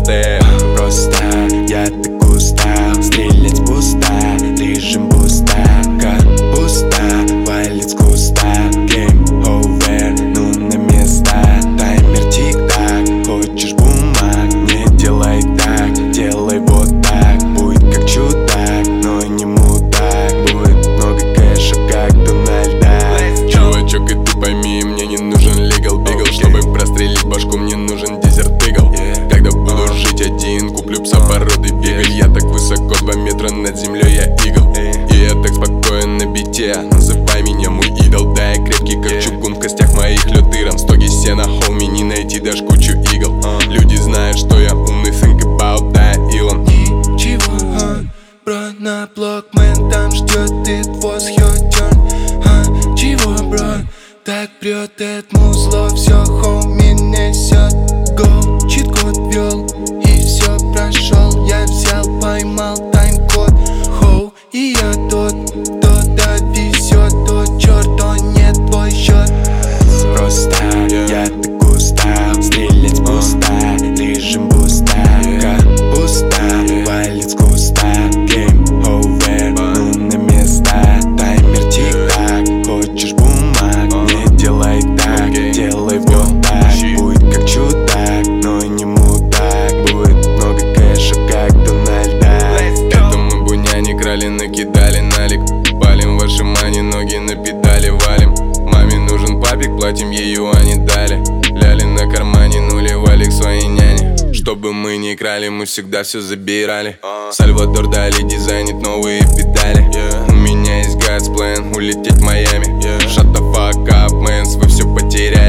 степ. Просто я так устал стрелять в пусто, режим пуста, как пуста, валит с куста. Game over, ну на место, таймер тик-так. Хочешь бумаг, не делай так, делай вот так. Будет как чудак, но не мудак. Будет много кэша, как Дональд Дак. Чувачок, и ты пойми, мне не нужен легал бигл. Чтобы прострелить башку, мне нужен дезерт игл. Когда буду жить один, куплю пса породы бигль. Я так высоко, 2 метра над землей, я игл. И я так спокоен на бите, называй меня мой идол. Да, я крепкий, как чугун, в костях моих лед иром. Стоги сена, хоуми, не найти даже кучу игл. Люди знают, что я умный, think about that, Илон. Ничего, бро, на блок, мэн, там ждет it was your turn. Чего, бро, так прет это музло, все, хоуми, несет. Go, чит-код ввел, и все прошел. Я взял, поймал тайм-код. Хоу, и я тот, кто довезет, тот черт, то нет твой счет. Просто я так устал стрелять в пусто, режим пуста, как пуста, валит с куста. Game over, ну на место, таймер тик-так. Хочешь бумаг, не делай так, делай вот так. Будет как чудак, но не мудак. Будет много кэша, как Дональд Дак. Это мы буняне крали, накидали налик. Палим ваши мани, ноги на педали валим. Маме нужен папик, платим ей юани дали. Ляли на кармане, нулевали к своей няне. Чтобы мы не крали, мы всегда все забирали. Сальвадор Дали дизайнит новые педали. У меня есть God's plan, улететь в Майами. Shut the fuck up, mans, вы все потеряли.